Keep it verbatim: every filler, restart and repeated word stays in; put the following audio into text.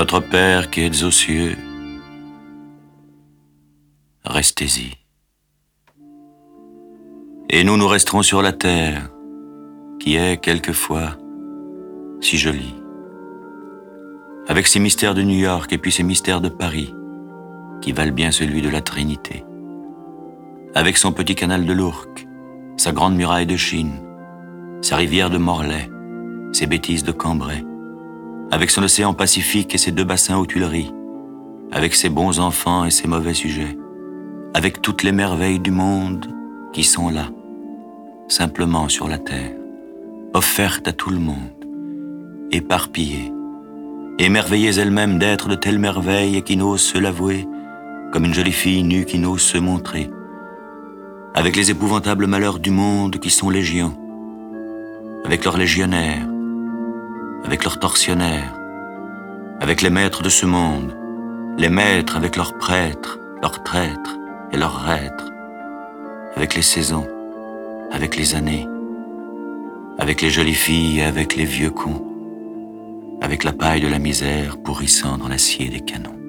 Notre Père qui êtes aux cieux, restez-y. Et nous, nous resterons sur la terre, qui est quelquefois si jolie, avec ses mystères de New York et puis ses mystères de Paris, qui valent bien celui de la Trinité, avec son petit canal de l'Ourcq, sa grande muraille de Chine, sa rivière de Morlaix, ses bêtises de Cambrai, avec son océan Pacifique et ses deux bassins aux Tuileries, avec ses bons enfants et ses mauvais sujets, avec toutes les merveilles du monde qui sont là, simplement sur la terre, offertes à tout le monde, éparpillées, émerveillées elles-mêmes d'être de telles merveilles et qui n'osent se l'avouer, comme une jolie fille nue qui n'ose se montrer, avec les épouvantables malheurs du monde qui sont légions, avec leurs légionnaires, avec leurs tortionnaires, avec les maîtres de ce monde, les maîtres avec leurs prêtres, leurs traîtres et leurs reîtres, avec les saisons, avec les années, avec les jolies filles et avec les vieux cons, avec la paille de la misère pourrissant dans l'acier des canons.